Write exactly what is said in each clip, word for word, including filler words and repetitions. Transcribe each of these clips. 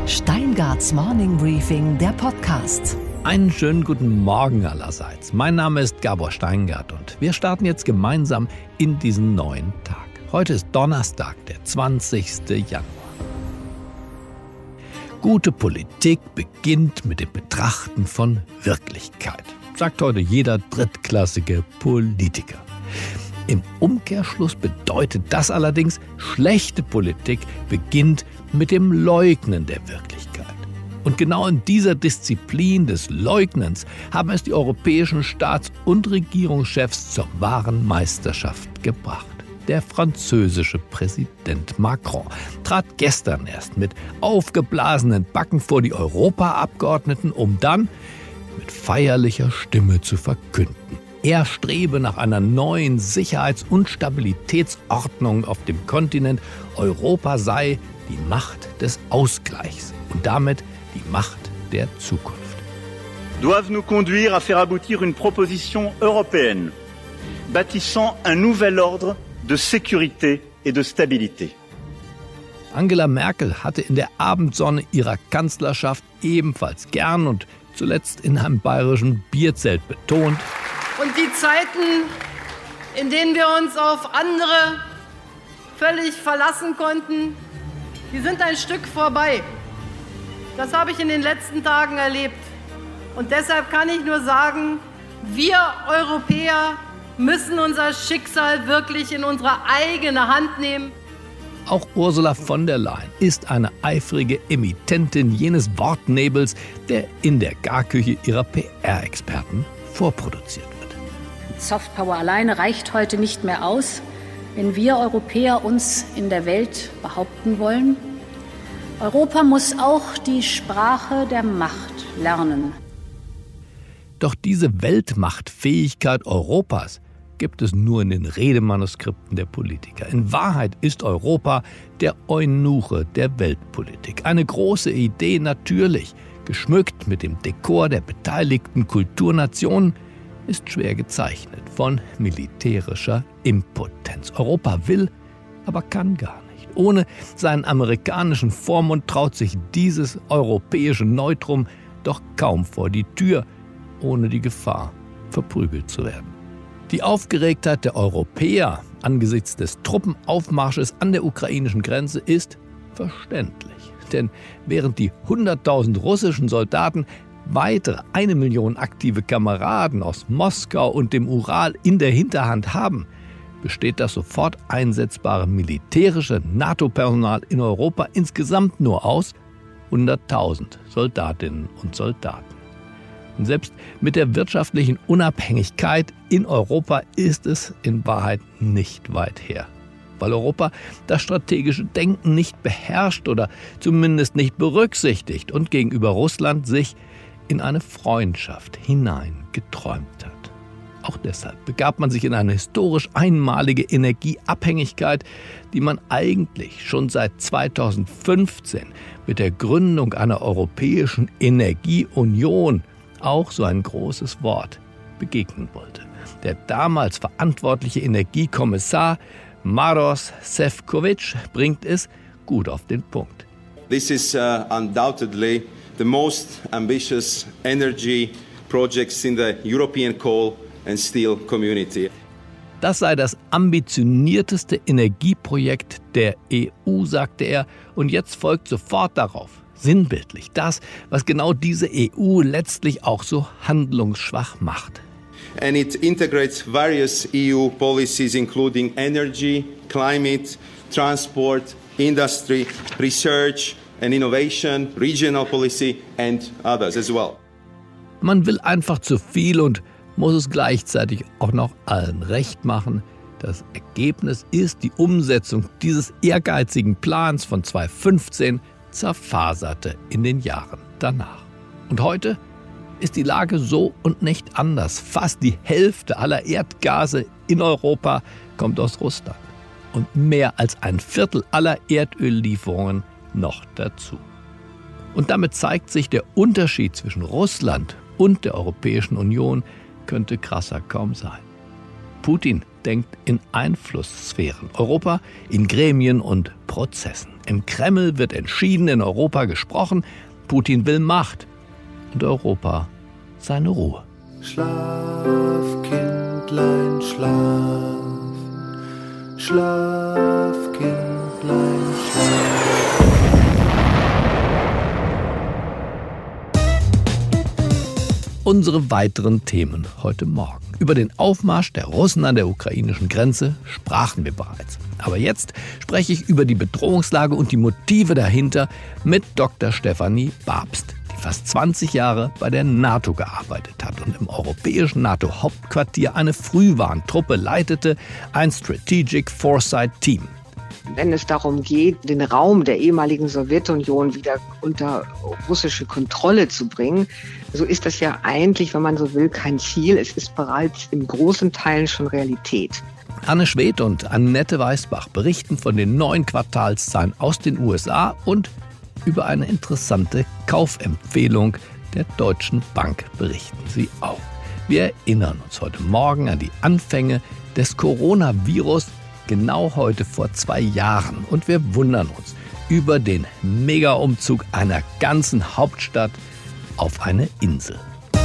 Steingarts Morning Briefing, der Podcast. Einen schönen guten Morgen allerseits. Mein Name ist Gabor Steingart und wir starten jetzt gemeinsam in diesen neuen Tag. Heute ist Donnerstag, der zwanzigster Januar. Gute Politik beginnt mit dem Betrachten von Wirklichkeit, sagt heute jeder drittklassige Politiker. Im Umkehrschluss bedeutet das allerdings, schlechte Politik beginnt mit dem Leugnen der Wirklichkeit. Und genau in dieser Disziplin des Leugnens haben es die europäischen Staats- und Regierungschefs zur wahren Meisterschaft gebracht. Der französische Präsident Macron trat gestern erst mit aufgeblasenen Backen vor die Europaabgeordneten, um dann mit feierlicher Stimme zu verkünden: Er strebe nach einer neuen Sicherheits- und Stabilitätsordnung auf dem Kontinent. Europa sei die Macht des Ausgleichs und damit die Macht der Zukunft. Doivent nous conduire à faire aboutir une proposition européenne, bâtissant un nouvel ordre de sécurité et de stabilité. Angela Merkel hatte in der Abendsonne ihrer Kanzlerschaft ebenfalls gern und zuletzt in einem bayerischen Bierzelt betont: Und die Zeiten, in denen wir uns auf andere völlig verlassen konnten, die sind ein Stück vorbei. Das habe ich in den letzten Tagen erlebt. Und deshalb kann ich nur sagen, wir Europäer müssen unser Schicksal wirklich in unsere eigene Hand nehmen. Auch Ursula von der Leyen ist eine eifrige Emittentin jenes Wortnebels, der in der Garküche ihrer P R-Experten vorproduziert wird. Softpower alleine reicht heute nicht mehr aus, wenn wir Europäer uns in der Welt behaupten wollen. Europa muss auch die Sprache der Macht lernen. Doch diese Weltmachtfähigkeit Europas gibt es nur in den Redemanuskripten der Politiker. In Wahrheit ist Europa der Eunuche der Weltpolitik. Eine große Idee natürlich, geschmückt mit dem Dekor der beteiligten Kulturnationen, ist schwer gezeichnet von militärischer Impotenz. Europa will, aber kann gar nicht. Ohne seinen amerikanischen Vormund traut sich dieses europäische Neutrum doch kaum vor die Tür, ohne die Gefahr, verprügelt zu werden. Die Aufgeregtheit der Europäer angesichts des Truppenaufmarsches an der ukrainischen Grenze ist verständlich. Denn während die hunderttausend russischen Soldaten weitere eine Million aktive Kameraden aus Moskau und dem Ural in der Hinterhand haben, besteht das sofort einsetzbare militärische NATO-Personal in Europa insgesamt nur aus hunderttausend Soldatinnen und Soldaten. Und selbst mit der wirtschaftlichen Unabhängigkeit in Europa ist es in Wahrheit nicht weit her. Weil Europa das strategische Denken nicht beherrscht oder zumindest nicht berücksichtigt und gegenüber Russland sich in eine Freundschaft hineingeträumt hat. Auch deshalb begab man sich in eine historisch einmalige Energieabhängigkeit, die man eigentlich schon seit zweitausendfünfzehn mit der Gründung einer europäischen Energieunion, auch so ein großes Wort, begegnen wollte. Der damals verantwortliche Energiekommissar Maroš Šefčovič bringt es gut auf den Punkt. This is uh, undoubtedly the most ambitious energy projects in the European coal and steel community. Das sei das ambitionierteste Energieprojekt der E U, sagte er, und jetzt folgt sofort darauf, sinnbildlich, das, was genau diese E U letztlich auch so handlungsschwach macht. And it integrates various E U policies including energy, climate, transport, industry, research and innovation, regional policy and others as well. Man will einfach zu viel und muss es gleichzeitig auch noch allen recht machen. Das Ergebnis ist die Umsetzung dieses ehrgeizigen Plans von zweitausendfünfzehn, zerfaserte in den Jahren danach. Und heute ist die Lage so und nicht anders. Fast die Hälfte aller Erdgase in Europa kommt aus Russland und mehr als ein Viertel aller Erdöllieferungen noch dazu. Und damit zeigt sich, der Unterschied zwischen Russland und der Europäischen Union könnte krasser kaum sein. Putin denkt in Einflusssphären, Europa in Gremien und Prozessen. Im Kreml wird entschieden in Europa gesprochen. Putin will Macht und Europa seine Ruhe. Schlaf, Kindlein, schlaf. Schlaf, Kindlein, schlaf. Unsere weiteren Themen heute Morgen. Über den Aufmarsch der Russen an der ukrainischen Grenze sprachen wir bereits. Aber jetzt spreche ich über die Bedrohungslage und die Motive dahinter mit Doktor Stefanie Babst, die fast zwanzig Jahre bei der NATO gearbeitet hat und im europäischen NATO-Hauptquartier eine Frühwarntruppe leitete, ein Strategic Foresight Team. Wenn es darum geht, den Raum der ehemaligen Sowjetunion wieder unter russische Kontrolle zu bringen, so ist das ja eigentlich, wenn man so will, kein Ziel. Es ist bereits in großen Teilen schon Realität. Anne Schwedt und Annette Weißbach berichten von den neuen Quartalszahlen aus den U S A und über eine interessante Kaufempfehlung der Deutschen Bank berichten sie auch. Wir erinnern uns heute Morgen an die Anfänge des Coronavirus, genau heute vor zwei Jahren. Und wir wundern uns über den Mega-Umzug einer ganzen Hauptstadt auf eine Insel.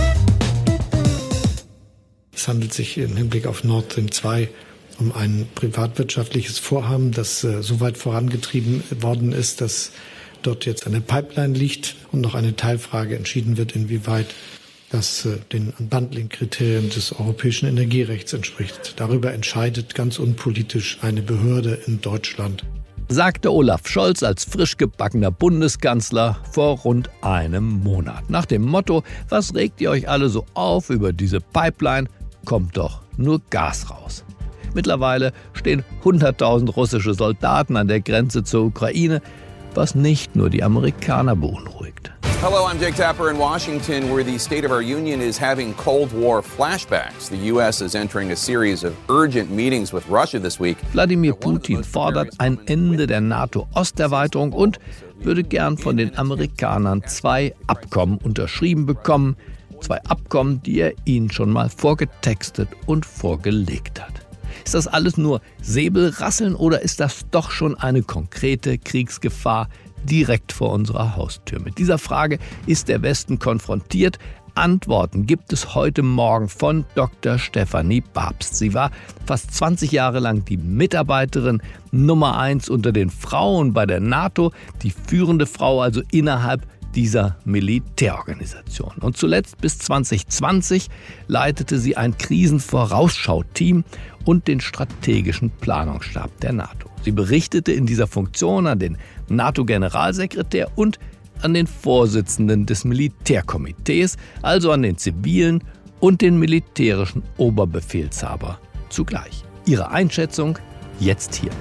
Es handelt sich im Hinblick auf Nord Stream zwei um ein privatwirtschaftliches Vorhaben, das äh, so weit vorangetrieben worden ist, dass dort jetzt eine Pipeline liegt und noch eine Teilfrage entschieden wird, inwieweit das äh, den Unbundling-Kriterien des europäischen Energierechts entspricht. Darüber entscheidet ganz unpolitisch eine Behörde in Deutschland. Sagte Olaf Scholz als frisch gebackener Bundeskanzler vor rund einem Monat. Nach dem Motto, was regt ihr euch alle so auf über diese Pipeline, kommt doch nur Gas raus. Mittlerweile stehen hunderttausend russische Soldaten an der Grenze zur Ukraine, was nicht nur die Amerikaner beunruhigt. Hello, I'm Jake Tapper in Washington, where the State of our Union is having Cold War flashbacks. The U S is entering a series of urgent meetings with Russia this week. Wladimir Putin fordert ein Ende der NATO-Osterweiterung und würde gern von den Amerikanern zwei Abkommen unterschrieben bekommen. Zwei Abkommen, die er ihnen schon mal vorgetextet und vorgelegt hat. Ist das alles nur Säbelrasseln oder ist das doch schon eine konkrete Kriegsgefahr direkt vor unserer Haustür? Mit dieser Frage ist der Westen konfrontiert. Antworten gibt es heute Morgen von Doktor Stefanie Babst. Sie war fast zwanzig Jahre lang die Mitarbeiterin Nummer eins unter den Frauen bei der NATO, die führende Frau also innerhalb dieser Militärorganisation. Und zuletzt bis zwanzig zwanzig leitete sie ein Krisenvorausschau-Team und den strategischen Planungsstab der NATO. Sie berichtete in dieser Funktion an den NATO-Generalsekretär und an den Vorsitzenden des Militärkomitees, also an den zivilen und den militärischen Oberbefehlshaber zugleich. Ihre Einschätzung jetzt hier.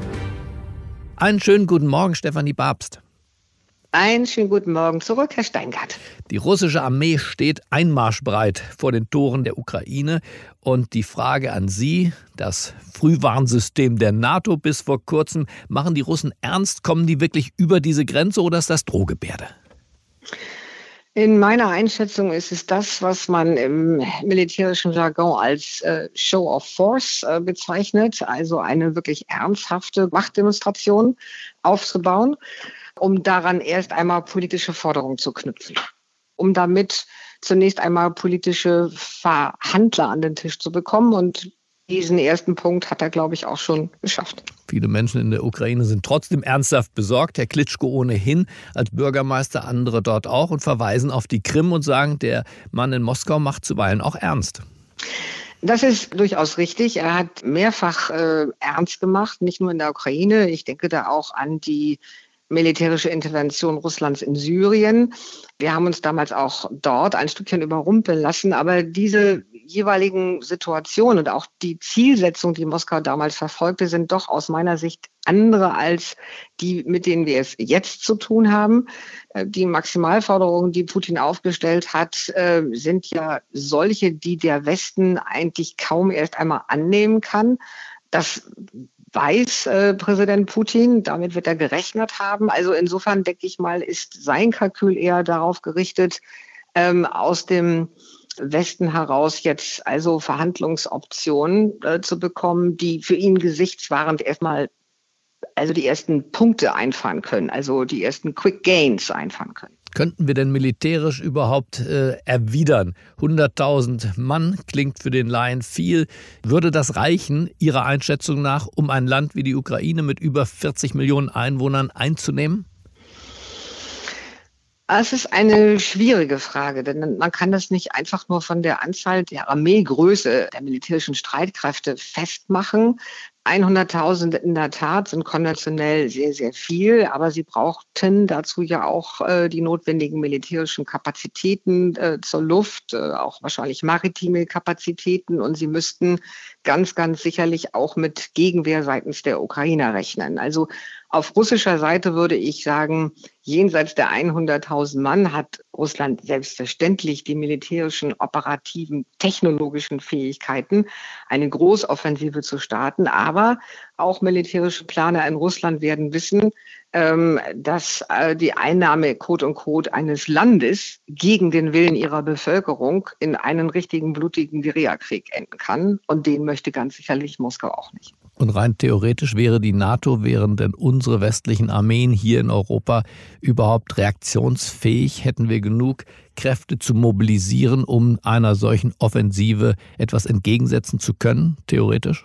Einen schönen guten Morgen, Stefanie Babst. Einen schönen guten Morgen zurück, Herr Steingart. Die russische Armee steht einmarschbereit vor den Toren der Ukraine. Und die Frage an Sie, das Frühwarnsystem der NATO bis vor kurzem, machen die Russen ernst? Kommen die wirklich über diese Grenze oder ist das Drohgebärde? In meiner Einschätzung ist es das, was man im militärischen Jargon als äh, Show of Force äh, bezeichnet, also eine wirklich ernsthafte Machtdemonstration aufzubauen, um daran erst einmal politische Forderungen zu knüpfen, um damit zunächst einmal politische Verhandler an den Tisch zu bekommen. Und diesen ersten Punkt hat er, glaube ich, auch schon geschafft. Viele Menschen in der Ukraine sind trotzdem ernsthaft besorgt. Herr Klitschko ohnehin als Bürgermeister, andere dort auch und verweisen auf die Krim und sagen, der Mann in Moskau macht zuweilen auch ernst. Das ist durchaus richtig. Er hat mehrfach äh, ernst gemacht, nicht nur in der Ukraine. Ich denke da auch an die militärische Intervention Russlands in Syrien. Wir haben uns damals auch dort ein Stückchen überrumpeln lassen, aber diese jeweiligen Situationen und auch die Zielsetzung, die Moskau damals verfolgte, sind doch aus meiner Sicht andere als die, mit denen wir es jetzt zu tun haben. Die Maximalforderungen, die Putin aufgestellt hat, sind ja solche, die der Westen eigentlich kaum erst einmal annehmen kann. Das weiß äh, Präsident Putin, damit wird er gerechnet haben. Also insofern, denke ich mal, ist sein Kalkül eher darauf gerichtet, ähm, aus dem Westen heraus jetzt also Verhandlungsoptionen äh, zu bekommen, die für ihn gesichtswahrend erstmal also die ersten Punkte einfahren können, also die ersten Quick Gains einfahren können. Könnten wir denn militärisch überhaupt äh, erwidern? hunderttausend Mann klingt für den Laien viel. Würde das reichen, Ihrer Einschätzung nach, um ein Land wie die Ukraine mit über vierzig Millionen Einwohnern einzunehmen? Es ist eine schwierige Frage, denn man kann das nicht einfach nur von der Anzahl der Armeegröße der militärischen Streitkräfte festmachen. hunderttausend in der Tat sind konventionell sehr, sehr viel, aber sie brauchten dazu ja auch äh, die notwendigen militärischen Kapazitäten äh, zur Luft, äh, auch wahrscheinlich maritime Kapazitäten, und sie müssten ganz, ganz sicherlich auch mit Gegenwehr seitens der Ukrainer rechnen. Also auf russischer Seite würde ich sagen, jenseits der hunderttausend Mann hat Russland selbstverständlich die militärischen, operativen, technologischen Fähigkeiten, eine Großoffensive zu starten. Aber auch militärische Planer in Russland werden wissen, ähm, dass äh, die Einnahme, quote unquote, eines Landes gegen den Willen ihrer Bevölkerung in einen richtigen blutigen Guerillakrieg enden kann. Und den möchte ganz sicherlich Moskau auch nicht. Und rein theoretisch wäre die NATO, wären denn unsere westlichen Armeen hier in Europa überhaupt reaktionsfähig? Hätten wir genug Kräfte zu mobilisieren, um einer solchen Offensive etwas entgegensetzen zu können, theoretisch?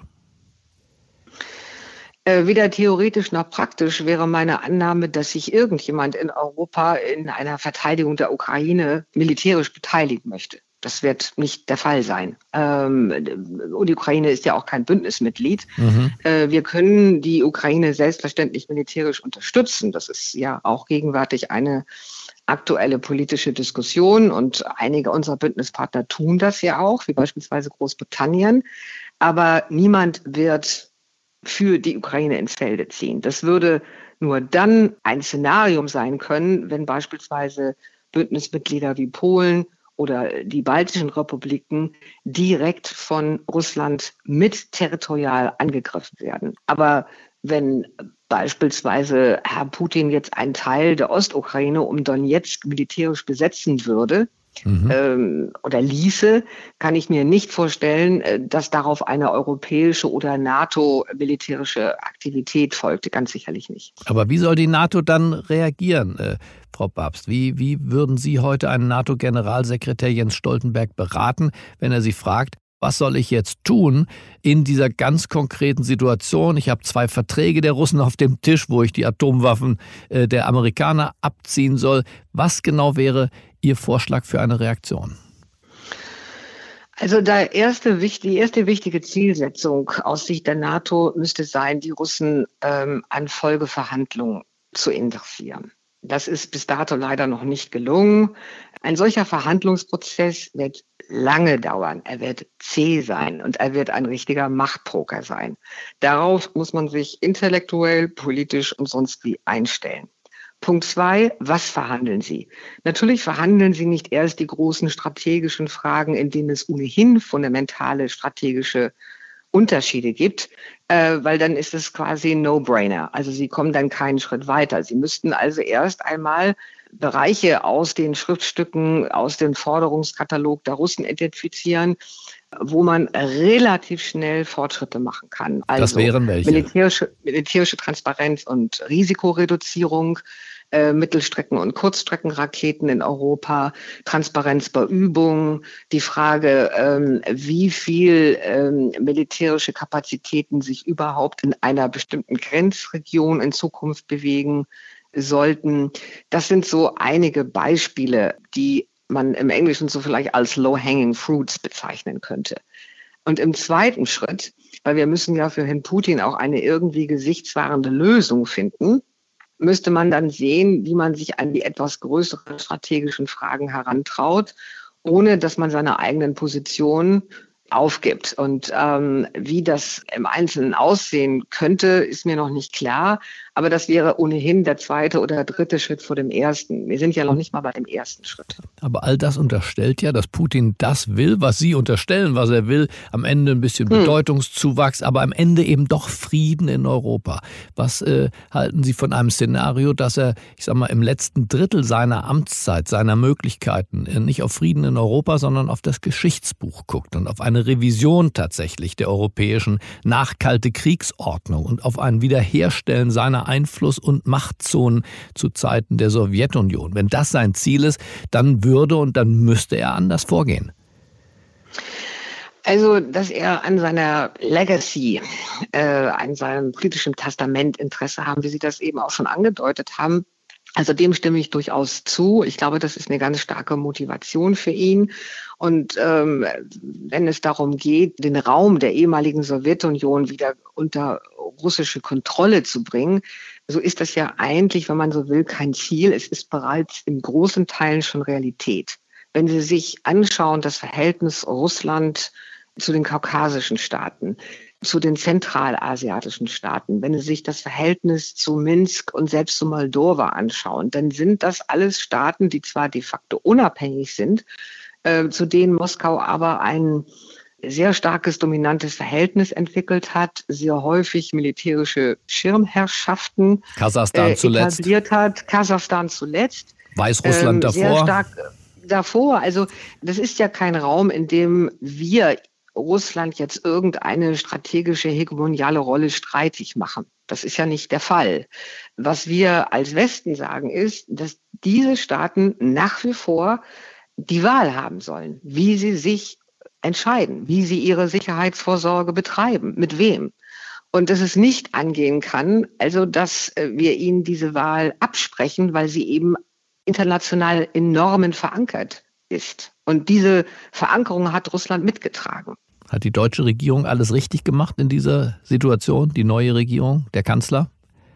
Äh, weder theoretisch noch praktisch wäre meine Annahme, dass sich irgendjemand in Europa in einer Verteidigung der Ukraine militärisch beteiligen möchte. Das wird nicht der Fall sein. Ähm, und die Ukraine ist ja auch kein Bündnismitglied. Mhm. Äh, wir können die Ukraine selbstverständlich militärisch unterstützen. Das ist ja auch gegenwärtig eine aktuelle politische Diskussion. Und einige unserer Bündnispartner tun das ja auch, wie beispielsweise Großbritannien. Aber niemand wird für die Ukraine ins Felde ziehen. Das würde nur dann ein Szenarium sein können, wenn beispielsweise Bündnismitglieder wie Polen oder die baltischen Republiken direkt von Russland mit territorial angegriffen werden. Aber wenn beispielsweise Herr Putin jetzt einen Teil der Ostukraine um Donezk militärisch besetzen würde, Mhm. ähm, oder ließe, kann ich mir nicht vorstellen, dass darauf eine europäische oder NATO-militärische Aktivität folgte. Ganz sicherlich nicht. Aber wie soll die NATO dann reagieren, äh, Frau Babst? Wie, wie würden Sie heute einen NATO-Generalsekretär Jens Stoltenberg beraten, wenn er Sie fragt, was soll ich jetzt tun in dieser ganz konkreten Situation? Ich habe zwei Verträge der Russen auf dem Tisch, wo ich die Atomwaffen äh, der Amerikaner abziehen soll. Was genau wäre Ihr Vorschlag für eine Reaktion? Also der erste, die erste wichtige Zielsetzung aus Sicht der NATO müsste sein, die Russen ähm, an Folgeverhandlungen zu interessieren. Das ist bis dato leider noch nicht gelungen. Ein solcher Verhandlungsprozess wird lange dauern. Er wird zäh sein und er wird ein richtiger Machtpoker sein. Darauf muss man sich intellektuell, politisch und sonst wie einstellen. Punkt zwei, was verhandeln Sie? Natürlich verhandeln Sie nicht erst die großen strategischen Fragen, in denen es ohnehin fundamentale strategische Unterschiede gibt, äh, weil dann ist es quasi ein No-Brainer. Also Sie kommen dann keinen Schritt weiter. Sie müssten also erst einmal Bereiche aus den Schriftstücken, aus dem Forderungskatalog der Russen identifizieren, wo man relativ schnell Fortschritte machen kann. Also das wären welche? Militärische, militärische Transparenz und Risikoreduzierung, äh, Mittelstrecken- und Kurzstreckenraketen in Europa, Transparenz bei Übungen, die Frage, ähm, wie viel ähm, militärische Kapazitäten sich überhaupt in einer bestimmten Grenzregion in Zukunft bewegen sollten. Das sind so einige Beispiele, die man im Englischen so vielleicht als low-hanging fruits bezeichnen könnte. Und im zweiten Schritt, weil wir müssen ja für Herrn Putin auch eine irgendwie gesichtswahrende Lösung finden, müsste man dann sehen, wie man sich an die etwas größeren strategischen Fragen herantraut, ohne dass man seine eigenen Positionen aufgibt. Und ähm, wie das im Einzelnen aussehen könnte, ist mir noch nicht klar. Aber das wäre ohnehin der zweite oder dritte Schritt vor dem ersten. Wir sind ja noch nicht mal bei dem ersten Schritt. Aber all das unterstellt ja, dass Putin das will, was Sie unterstellen, was er will. Am Ende ein bisschen hm. Bedeutungszuwachs, aber am Ende eben doch Frieden in Europa. Was äh, halten Sie von einem Szenario, dass er, ich sag mal, im letzten Drittel seiner Amtszeit, seiner Möglichkeiten, äh, nicht auf Frieden in Europa, sondern auf das Geschichtsbuch guckt und auf eine eine Revision tatsächlich der europäischen Nach-Kalte-Kriegsordnung und auf ein Wiederherstellen seiner Einfluss- und Machtzonen zu Zeiten der Sowjetunion. Wenn das sein Ziel ist, dann würde und dann müsste er anders vorgehen. Also, dass er an seiner Legacy, äh, an seinem politischen Testament Interesse haben, wie Sie das eben auch schon angedeutet haben, also dem stimme ich durchaus zu. Ich glaube, das ist eine ganz starke Motivation für ihn. Und ähm, wenn es darum geht, den Raum der ehemaligen Sowjetunion wieder unter russische Kontrolle zu bringen, so ist das ja eigentlich, wenn man so will, kein Ziel. Es ist bereits in großen Teilen schon Realität. Wenn Sie sich anschauen, das Verhältnis Russland zu den kaukasischen Staaten, zu den zentralasiatischen Staaten, wenn Sie sich das Verhältnis zu Minsk und selbst zu Moldova anschauen, dann sind das alles Staaten, die zwar de facto unabhängig sind, äh, zu denen Moskau aber ein sehr starkes, dominantes Verhältnis entwickelt hat, sehr häufig militärische Schirmherrschaften Kasachstan äh, zuletzt. etabliert hat. Kasachstan zuletzt. Weißrussland ähm, davor. Sehr stark davor. Also das ist ja kein Raum, in dem wir Russland jetzt irgendeine strategische hegemoniale Rolle streitig machen. Das ist ja nicht der Fall. Was wir als Westen sagen ist, dass diese Staaten nach wie vor die Wahl haben sollen, wie sie sich entscheiden, wie sie ihre Sicherheitsvorsorge betreiben, mit wem. Und dass es nicht angehen kann, also dass wir ihnen diese Wahl absprechen, weil sie eben international in Normen verankert ist. Und diese Verankerung hat Russland mitgetragen. Hat die deutsche Regierung alles richtig gemacht in dieser Situation, die neue Regierung, der Kanzler?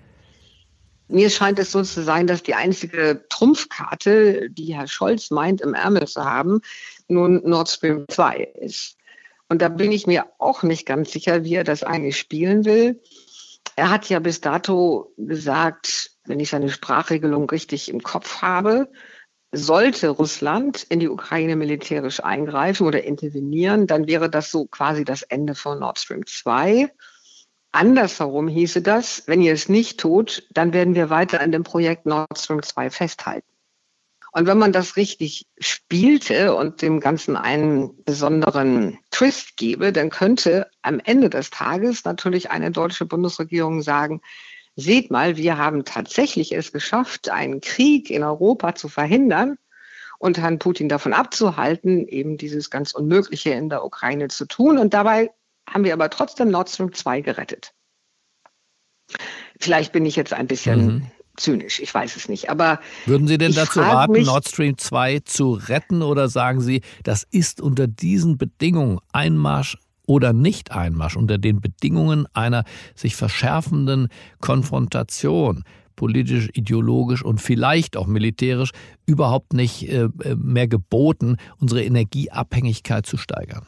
Mir scheint es so zu sein, dass die einzige Trumpfkarte, die Herr Scholz meint, im Ärmel zu haben, nun Nord Stream zwei ist. Und da bin ich mir auch nicht ganz sicher, wie er das eigentlich spielen will. Er hat ja bis dato gesagt, wenn ich seine Sprachregelung richtig im Kopf habe, sollte Russland in die Ukraine militärisch eingreifen oder intervenieren, dann wäre das so quasi das Ende von Nord Stream zwei. Andersherum hieße das, wenn ihr es nicht tut, dann werden wir weiter an dem Projekt Nord Stream zwei festhalten. Und wenn man das richtig spielte und dem Ganzen einen besonderen Twist gebe, dann könnte am Ende des Tages natürlich eine deutsche Bundesregierung sagen, seht mal, wir haben tatsächlich es geschafft, einen Krieg in Europa zu verhindern und Herrn Putin davon abzuhalten, eben dieses ganz Unmögliche in der Ukraine zu tun. Und dabei haben wir aber trotzdem Nord Stream zwei gerettet. Vielleicht bin ich jetzt ein bisschen mhm. zynisch, ich weiß es nicht. Aber würden Sie denn dazu raten, mich, Nord Stream zwei zu retten, oder sagen Sie, das ist unter diesen Bedingungen Einmarsch oder Nicht-Einmarsch, unter den Bedingungen einer sich verschärfenden Konfrontation, politisch, ideologisch und vielleicht auch militärisch, überhaupt nicht äh, mehr geboten, unsere Energieabhängigkeit zu steigern?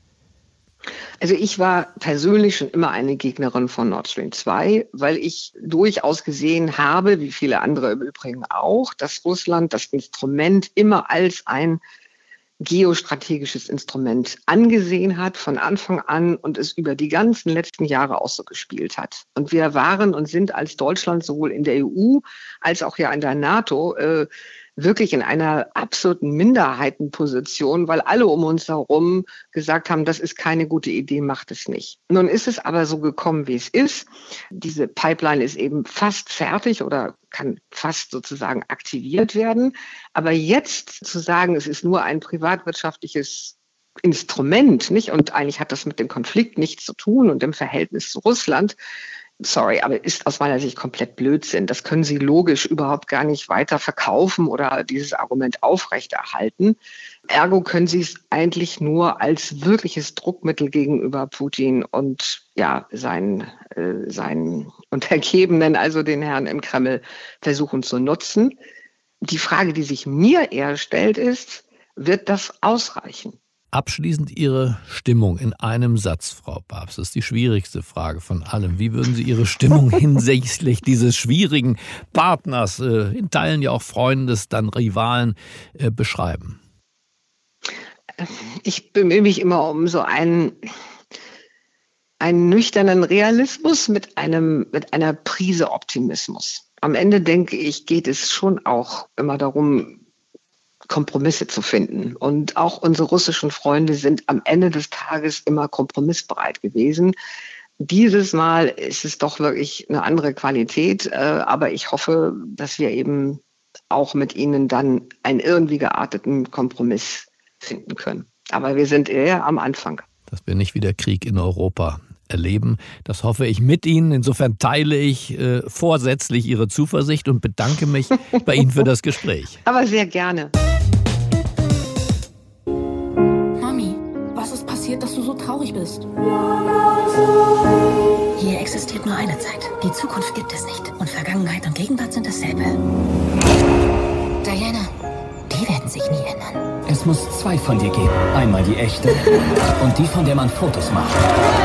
Also ich war persönlich schon immer eine Gegnerin von Nord Stream zwei, weil ich durchaus gesehen habe, wie viele andere im Übrigen auch, dass Russland das Instrument immer als ein geostrategisches Instrument angesehen hat von Anfang an und es über die ganzen letzten Jahre auch so gespielt hat. Und wir waren und sind als Deutschland sowohl in der E U als auch ja in der NATO äh, wirklich in einer absoluten Minderheitenposition, weil alle um uns herum gesagt haben, das ist keine gute Idee, macht es nicht. Nun ist es aber so gekommen, wie es ist. Diese Pipeline ist eben fast fertig oder kann fast sozusagen aktiviert werden. Aber jetzt zu sagen, es ist nur ein privatwirtschaftliches Instrument, nicht? Und eigentlich hat das mit dem Konflikt nichts zu tun und dem Verhältnis zu Russland, sorry, aber ist aus meiner Sicht komplett Blödsinn. Das können Sie logisch überhaupt gar nicht weiter verkaufen oder dieses Argument aufrechterhalten. Ergo können Sie es eigentlich nur als wirkliches Druckmittel gegenüber Putin und ja, seinen, äh, seinen Untergebenen, also den Herrn im Kreml, versuchen zu nutzen. Die Frage, die sich mir eher stellt, ist, wird das ausreichen? Abschließend Ihre Stimmung in einem Satz, Frau Babs. Das ist die schwierigste Frage von allem. Wie würden Sie Ihre Stimmung hinsichtlich dieses schwierigen Partners, äh, in Teilen ja auch Freundes, dann Rivalen, äh, beschreiben? Ich bemühe mich immer um so einen, einen nüchternen Realismus mit einem, mit einer Prise Optimismus. Am Ende, denke ich, geht es schon auch immer darum, Kompromisse zu finden. Und auch unsere russischen Freunde sind am Ende des Tages immer kompromissbereit gewesen. Dieses Mal ist es doch wirklich eine andere Qualität, äh, aber ich hoffe, dass wir eben auch mit ihnen dann einen irgendwie gearteten Kompromiss finden können. Aber wir sind eher am Anfang. Dass wir nicht wieder Krieg in Europa erleben, das hoffe ich mit Ihnen. Insofern teile ich äh, vorsätzlich Ihre Zuversicht und bedanke mich bei Ihnen für das Gespräch. Aber sehr gerne. Mami, was ist passiert, dass du so traurig bist? Hier existiert nur eine Zeit. Die Zukunft gibt es nicht. Und Vergangenheit und Gegenwart sind dasselbe. Diana, die werden sich nie ändern. Es muss zwei von dir geben. Einmal die echte und die, von der man Fotos macht.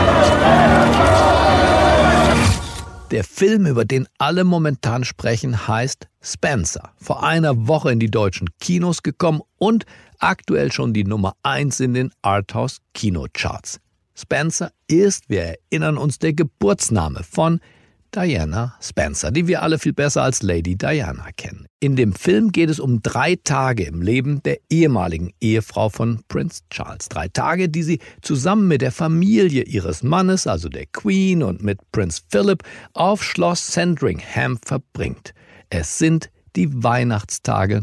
Der Film, über den alle momentan sprechen, heißt Spencer. Vor einer Woche in die deutschen Kinos gekommen und aktuell schon die Nummer eins in den Arthouse-Kinocharts. Spencer ist, wir erinnern uns, der Geburtsname von Diana Spencer, die wir alle viel besser als Lady Diana kennen. In dem Film geht es um drei Tage im Leben der ehemaligen Ehefrau von Prinz Charles. Drei Tage, die sie zusammen mit der Familie ihres Mannes, also der Queen, und mit Prinz Philip auf Schloss Sandringham verbringt. Es sind die Weihnachtstage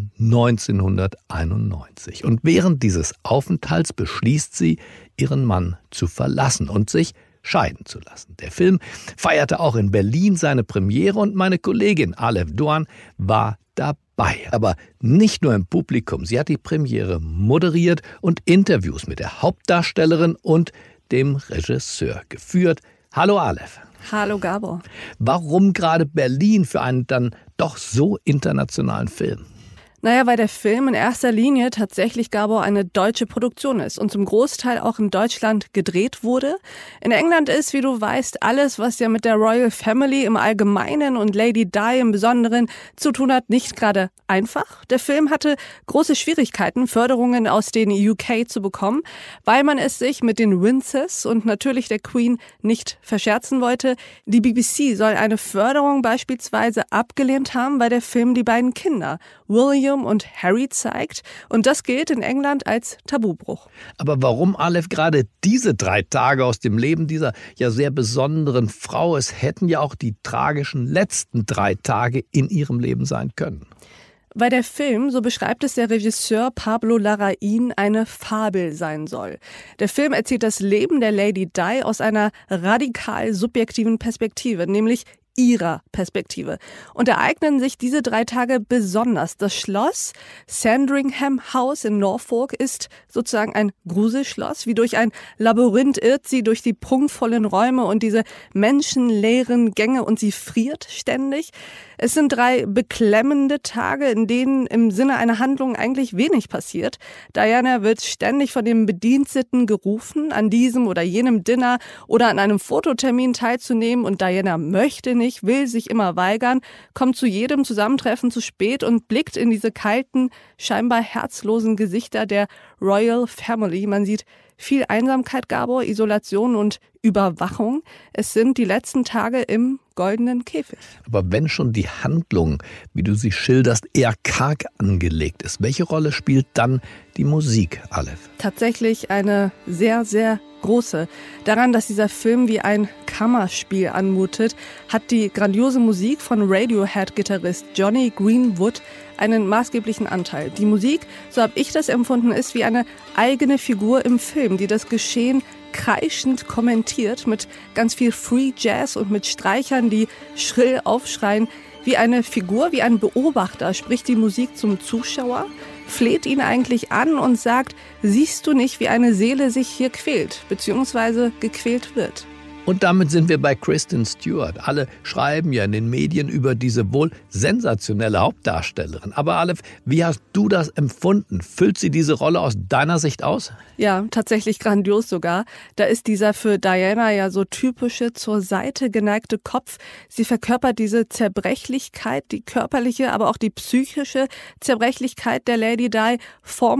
neunzehnhunderteinundneunzig. Und während dieses Aufenthalts beschließt sie, ihren Mann zu verlassen und sich scheiden zu lassen. Der Film feierte auch in Berlin seine Premiere und meine Kollegin Aleph Doğan war dabei. Aber nicht nur im Publikum. Sie hat die Premiere moderiert und Interviews mit der Hauptdarstellerin und dem Regisseur geführt. Hallo Aleph. Hallo Gabor. Warum gerade Berlin für einen dann doch so internationalen Film? Naja, weil der Film in erster Linie tatsächlich, Gabor, eine deutsche Produktion ist und zum Großteil auch in Deutschland gedreht wurde. In England ist, wie du weißt, alles, was ja mit der Royal Family im Allgemeinen und Lady Di im Besonderen zu tun hat, nicht gerade einfach. Der Film hatte große Schwierigkeiten, Förderungen aus den U K zu bekommen, weil man es sich mit den Windsors und natürlich der Queen nicht verscherzen wollte. Die B B C soll eine Förderung beispielsweise abgelehnt haben, weil der Film die beiden Kinder, William und Harry, zeigt. Und das gilt in England als Tabubruch. Aber warum, Aleph, gerade diese drei Tage aus dem Leben dieser ja sehr besonderen Frau? Es hätten ja auch die tragischen letzten drei Tage in ihrem Leben sein können. Weil der Film, so beschreibt es der Regisseur Pablo Larraín, eine Fabel sein soll. Der Film erzählt das Leben der Lady Di aus einer radikal subjektiven Perspektive, nämlich ihrer Perspektive. Und ereignen sich diese drei Tage besonders. Das Schloss Sandringham House in Norfolk ist sozusagen ein Gruselschloss. Wie durch ein Labyrinth irrt sie durch die prunkvollen Räume und diese menschenleeren Gänge und sie friert ständig. Es sind drei beklemmende Tage, in denen im Sinne einer Handlung eigentlich wenig passiert. Diana wird ständig von dem Bediensteten gerufen, an diesem oder jenem Dinner oder an einem Fototermin teilzunehmen, und Diana möchte nicht, will sich immer weigern, kommt zu jedem Zusammentreffen zu spät und blickt in diese kalten, scheinbar herzlosen Gesichter der Royal Family. Man sieht viel Einsamkeit, Gabor, Isolation und Überwachung. Es sind die letzten Tage im goldenen Käfig. Aber wenn schon die Handlung, wie du sie schilderst, eher karg angelegt ist, welche Rolle spielt dann die Musik, Aleph? Tatsächlich eine sehr, sehr große. Daran, dass dieser Film wie ein Kammerspiel anmutet, hat die grandiose Musik von Radiohead-Gitarrist Johnny Greenwood einen maßgeblichen Anteil. Die Musik, so habe ich das empfunden, ist wie eine eigene Figur im Film, die das Geschehen kreischend kommentiert mit ganz viel Free Jazz und mit Streichern, die schrill aufschreien. Wie eine Figur, wie ein Beobachter spricht die Musik zum Zuschauer, fleht ihn eigentlich an und sagt, siehst du nicht, wie eine Seele sich hier quält, beziehungsweise gequält wird. Und damit sind wir bei Kristen Stewart. Alle schreiben ja in den Medien über diese wohl sensationelle Hauptdarstellerin. Aber Aleph, wie hast du das empfunden? Füllt sie diese Rolle aus deiner Sicht aus? Ja, tatsächlich grandios sogar. Da ist dieser für Diana ja so typische zur Seite geneigte Kopf. Sie verkörpert diese Zerbrechlichkeit, die körperliche, aber auch die psychische Zerbrechlichkeit der Lady Di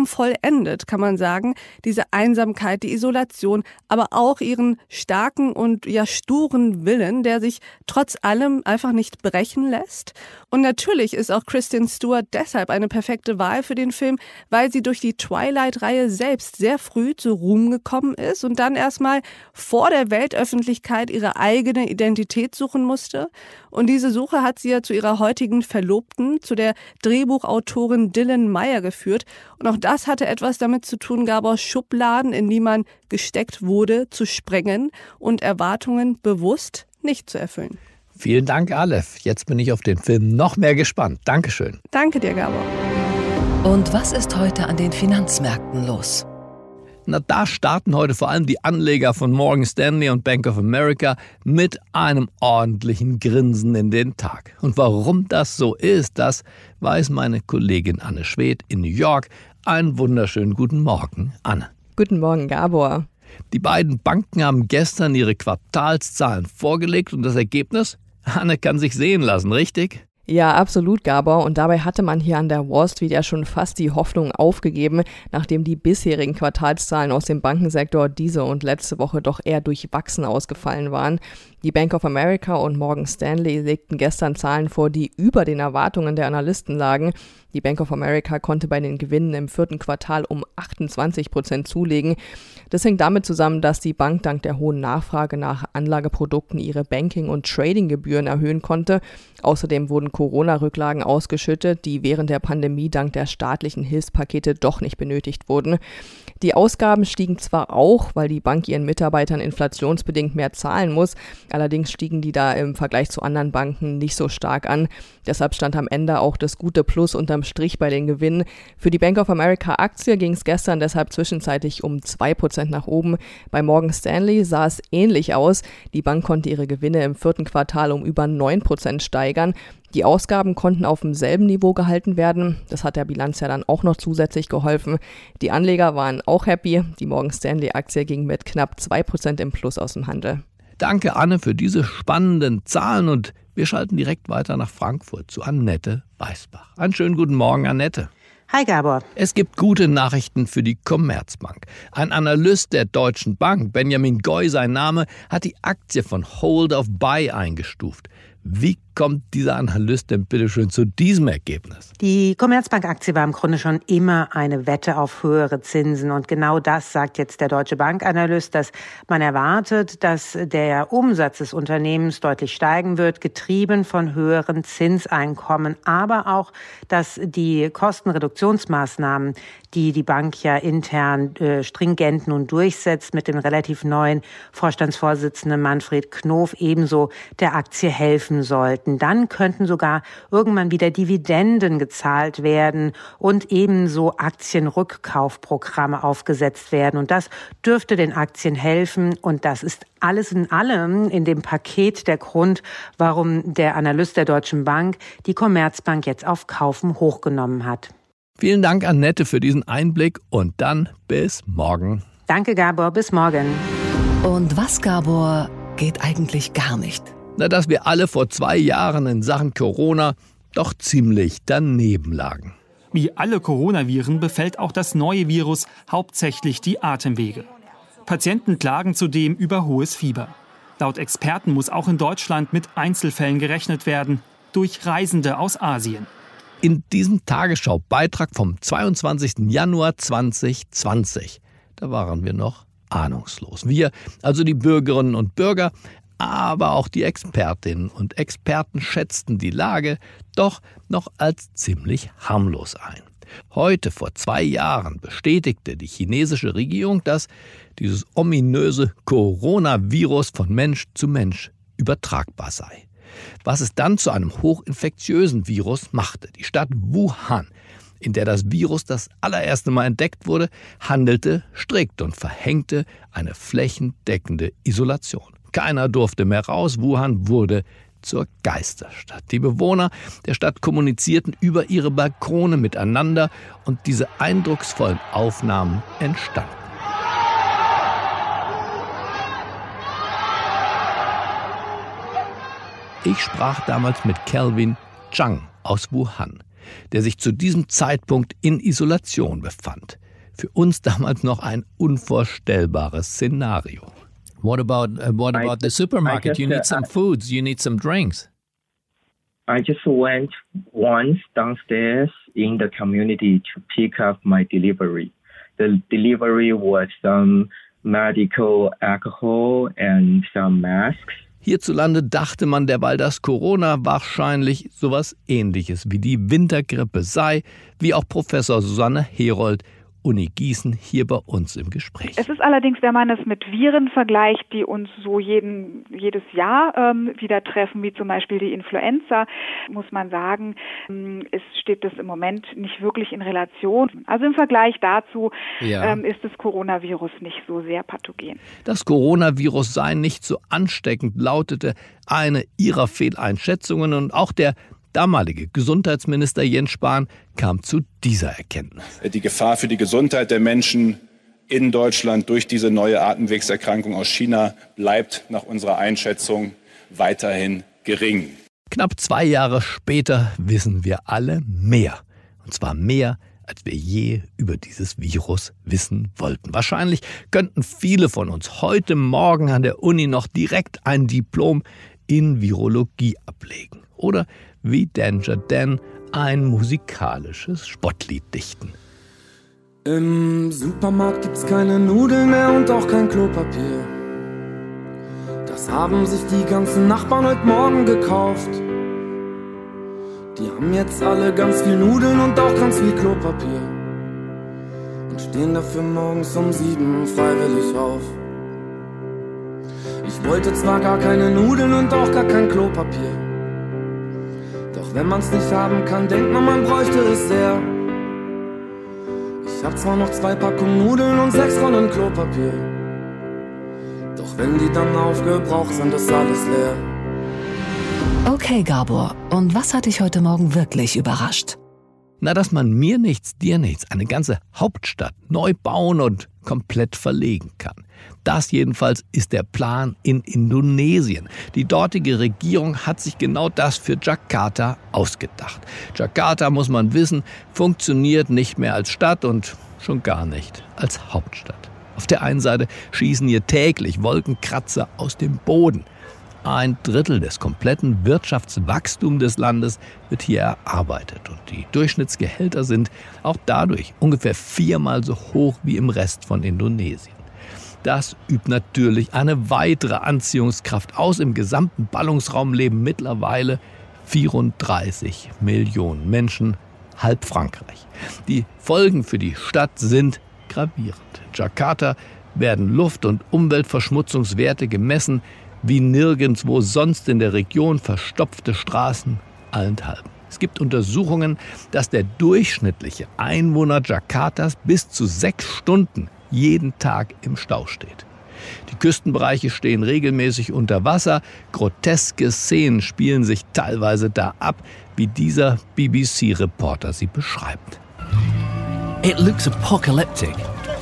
formvollendet, kann man sagen. Diese Einsamkeit, die Isolation, aber auch ihren starken und und ja sturen Willen, der sich trotz allem einfach nicht brechen lässt. Und natürlich ist auch Kristen Stewart deshalb eine perfekte Wahl für den Film, weil sie durch die Twilight-Reihe selbst sehr früh zu Ruhm gekommen ist und dann erstmal vor der Weltöffentlichkeit ihre eigene Identität suchen musste. Und diese Suche hat sie ja zu ihrer heutigen Verlobten, zu der Drehbuchautorin Dylan Meyer geführt. Und auch das hatte etwas damit zu tun, Gabor, Schubladen, in die man gesteckt wurde, zu sprengen und Erwartungen bewusst nicht zu erfüllen. Vielen Dank, Aleph. Jetzt bin ich auf den Film noch mehr gespannt. Dankeschön. Danke dir, Gabor. Und was ist heute an den Finanzmärkten los? Na, da starten heute vor allem die Anleger von Morgan Stanley und Bank of America mit einem ordentlichen Grinsen in den Tag. Und warum das so ist, das weiß meine Kollegin Anne Schwedt in New York. Einen wunderschönen guten Morgen, Anne. Guten Morgen, Gabor. Die beiden Banken haben gestern ihre Quartalszahlen vorgelegt und das Ergebnis? Anne kann sich sehen lassen, richtig? Ja, absolut, Gabor. Und dabei hatte man hier an der Wall Street ja schon fast die Hoffnung aufgegeben, nachdem die bisherigen Quartalszahlen aus dem Bankensektor diese und letzte Woche doch eher durchwachsen ausgefallen waren. Die Bank of America und Morgan Stanley legten gestern Zahlen vor, die über den Erwartungen der Analysten lagen. Die Bank of America konnte bei den Gewinnen im vierten Quartal um achtundzwanzig Prozent zulegen. Das hängt damit zusammen, dass die Bank dank der hohen Nachfrage nach Anlageprodukten ihre Banking- und Tradinggebühren erhöhen konnte. Außerdem wurden Corona-Rücklagen ausgeschüttet, die während der Pandemie dank der staatlichen Hilfspakete doch nicht benötigt wurden. Die Ausgaben stiegen zwar auch, weil die Bank ihren Mitarbeitern inflationsbedingt mehr zahlen muss, allerdings stiegen die da im Vergleich zu anderen Banken nicht so stark an. Deshalb stand am Ende auch das gute Plus unterm Strich bei den Gewinnen. Für die Bank of America Aktie ging es gestern deshalb zwischenzeitlich um zwei Prozent nach oben. Bei Morgan Stanley sah es ähnlich aus. Die Bank konnte ihre Gewinne im vierten Quartal um über neun Prozent steigern. Die Ausgaben konnten auf demselben Niveau gehalten werden. Das hat der Bilanz ja dann auch noch zusätzlich geholfen. Die Anleger waren auch happy. Die Morgan Stanley Aktie ging mit knapp zwei Prozent im Plus aus dem Handel. Danke, Anne, für diese spannenden Zahlen und wir schalten direkt weiter nach Frankfurt zu Annette Weißbach. Einen schönen guten Morgen, Annette. Hi, Gabor. Es gibt gute Nachrichten für die Commerzbank. Ein Analyst der Deutschen Bank, Benjamin Goy, sein Name, hat die Aktie von Hold of Buy eingestuft. Wie kommt dieser Analyst denn bitteschön zu diesem Ergebnis? Die Commerzbank-Aktie war im Grunde schon immer eine Wette auf höhere Zinsen. Und genau das sagt jetzt der Deutsche Bank-Analyst, dass man erwartet, dass der Umsatz des Unternehmens deutlich steigen wird, getrieben von höheren Zinseinkommen. Aber auch, dass die Kostenreduktionsmaßnahmen, die die Bank ja intern äh, stringent nun durchsetzt, mit dem relativ neuen Vorstandsvorsitzenden Manfred Knof ebenso der Aktie helfen sollten. Dann könnten sogar irgendwann wieder Dividenden gezahlt werden und ebenso Aktienrückkaufprogramme aufgesetzt werden. Und das dürfte den Aktien helfen. Und das ist alles in allem in dem Paket der Grund, warum der Analyst der Deutschen Bank die Commerzbank jetzt auf Kaufen hochgenommen hat. Vielen Dank, Annette, für diesen Einblick und dann bis morgen. Danke, Gabor. Bis morgen. Und was, Gabor, geht eigentlich gar nicht? Na, dass wir alle vor zwei Jahren in Sachen Corona doch ziemlich daneben lagen. Wie alle Coronaviren befällt auch das neue Virus hauptsächlich die Atemwege. Patienten klagen zudem über hohes Fieber. Laut Experten muss auch in Deutschland mit Einzelfällen gerechnet werden, durch Reisende aus Asien. In diesem Tagesschau-Beitrag vom zweiundzwanzigsten Januar zweitausendzwanzig, da waren wir noch ahnungslos. Wir, also die Bürgerinnen und Bürger, aber auch die Expertinnen und Experten schätzten die Lage doch noch als ziemlich harmlos ein. Heute, vor zwei Jahren, bestätigte die chinesische Regierung, dass dieses ominöse Coronavirus von Mensch zu Mensch übertragbar sei. Was es dann zu einem hochinfektiösen Virus machte. Die Stadt Wuhan, in der das Virus das allererste Mal entdeckt wurde, handelte strikt und verhängte eine flächendeckende Isolation. Keiner durfte mehr raus. Wuhan wurde zur Geisterstadt. Die Bewohner der Stadt kommunizierten über ihre Balkone miteinander und diese eindrucksvollen Aufnahmen entstanden. Ich sprach damals mit Kelvin Zhang aus Wuhan, der sich zu diesem Zeitpunkt in Isolation befand. Für uns damals noch ein unvorstellbares Szenario. What about uh, what about I, the supermarket? Just, you need uh, some foods. You need some drinks. I just went once downstairs in the community to pick up my delivery. The delivery was some medical alcohol and some masks. Hierzulande dachte man derweil, dass Corona wahrscheinlich sowas Ähnliches wie die Wintergrippe sei, wie auch Professor Susanne Herold, Uni Gießen, hier bei uns im Gespräch. Es ist allerdings, wenn man es mit Viren vergleicht, die uns so jeden, jedes Jahr ähm, wieder treffen, wie zum Beispiel die Influenza, muss man sagen, ähm, es steht das im Moment nicht wirklich in Relation. Also im Vergleich dazu ja. ähm, ist das Coronavirus nicht so sehr pathogen. Das Coronavirus sei nicht so ansteckend, lautete eine ihrer Fehleinschätzungen, und auch der damalige Gesundheitsminister Jens Spahn kam zu dieser Erkenntnis. Die Gefahr für die Gesundheit der Menschen in Deutschland durch diese neue Atemwegserkrankung aus China bleibt nach unserer Einschätzung weiterhin gering. Knapp zwei Jahre später wissen wir alle mehr. Und zwar mehr, als wir je über dieses Virus wissen wollten. Wahrscheinlich könnten viele von uns heute Morgen an der Uni noch direkt ein Diplom in Virologie ablegen. Oder wie Danger Dan ein musikalisches Spottlied dichten. Im Supermarkt gibt's keine Nudeln mehr und auch kein Klopapier. Das haben sich die ganzen Nachbarn heute Morgen gekauft. Die haben jetzt alle ganz viel Nudeln und auch ganz viel Klopapier und stehen dafür morgens um sieben freiwillig auf. Ich wollte zwar gar keine Nudeln und auch gar kein Klopapier. Doch wenn man's nicht haben kann, denkt man, man bräuchte es sehr. Ich hab zwar noch zwei Packungen Nudeln und sechs Rollen Klopapier. Doch wenn die dann aufgebraucht sind, ist alles leer. Okay, Gabor, und was hat dich heute Morgen wirklich überrascht? Na, dass man mir nichts, dir nichts, eine ganze Hauptstadt neu bauen und komplett verlegen kann. Das jedenfalls ist der Plan in Indonesien. Die dortige Regierung hat sich genau das für Jakarta ausgedacht. Jakarta, muss man wissen, funktioniert nicht mehr als Stadt und schon gar nicht als Hauptstadt. Auf der einen Seite schießen hier täglich Wolkenkratzer aus dem Boden. Ein Drittel des kompletten Wirtschaftswachstums des Landes wird hier erarbeitet. Und die Durchschnittsgehälter sind auch dadurch ungefähr viermal so hoch wie im Rest von Indonesien. Das übt natürlich eine weitere Anziehungskraft aus. Im gesamten Ballungsraum leben mittlerweile vierunddreißig Millionen Menschen, halb Frankreich. Die Folgen für die Stadt sind gravierend. In Jakarta werden Luft- und Umweltverschmutzungswerte gemessen, wie nirgendwo sonst in der Region, verstopfte Straßen allenthalben. Es gibt Untersuchungen, dass der durchschnittliche Einwohner Jakartas bis zu sechs Stunden jeden Tag im Stau steht. Die Küstenbereiche stehen regelmäßig unter Wasser. Groteske Szenen spielen sich teilweise da ab, wie dieser B B C-Reporter sie beschreibt. It looks apocalyptic.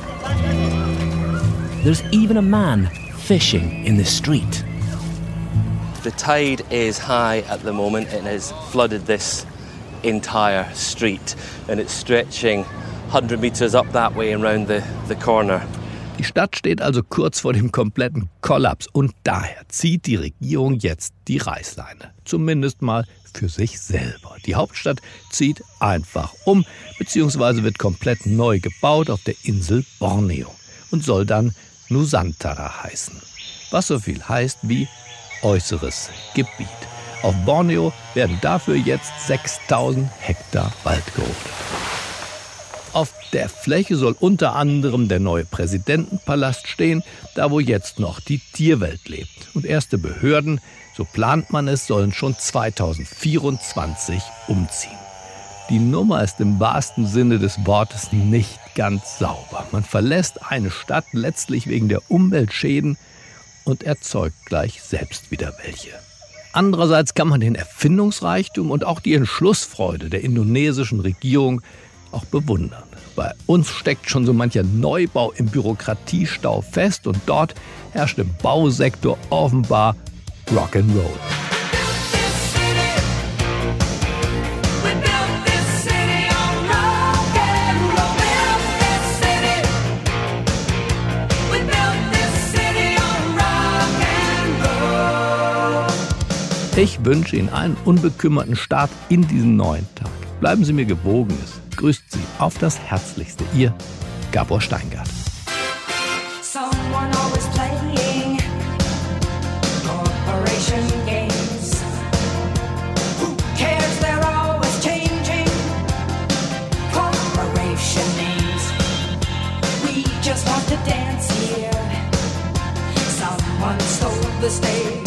There's even a man fishing in the street. The tide is high at the moment and has flooded this entire street, and it's stretching one hundred meters up that way and round the, the corner. Die Stadt steht also kurz vor dem kompletten Kollaps und daher zieht die Regierung jetzt die Reißleine. Zumindest mal für sich selber. Die Hauptstadt zieht einfach um, beziehungsweise wird komplett neu gebaut auf der Insel Borneo und soll dann Nusantara heißen. Was so viel heißt wie äußeres Gebiet. Auf Borneo werden dafür jetzt sechstausend Hektar Wald gerodet. Auf der Fläche soll unter anderem der neue Präsidentenpalast stehen, da wo jetzt noch die Tierwelt lebt. Und erste Behörden, so plant man es, sollen schon zweitausendvierundzwanzig umziehen. Die Nummer ist im wahrsten Sinne des Wortes nicht ganz sauber. Man verlässt eine Stadt letztlich wegen der Umweltschäden und erzeugt gleich selbst wieder welche. Andererseits kann man den Erfindungsreichtum und auch die Entschlussfreude der indonesischen Regierung auch bewundern. Bei uns steckt schon so mancher Neubau im Bürokratiestau fest und dort herrscht im Bausektor offenbar Rock'n'Roll. Ich wünsche Ihnen einen unbekümmerten Start in diesen neuen Tag. Bleiben Sie mir gewogen. Es grüßt Sie auf das Herzlichste. Ihr Gabor Steingart. Someone always playing corporation games. Who cares? They're always changing corporation names. We just want to dance here. Someone stole the stage.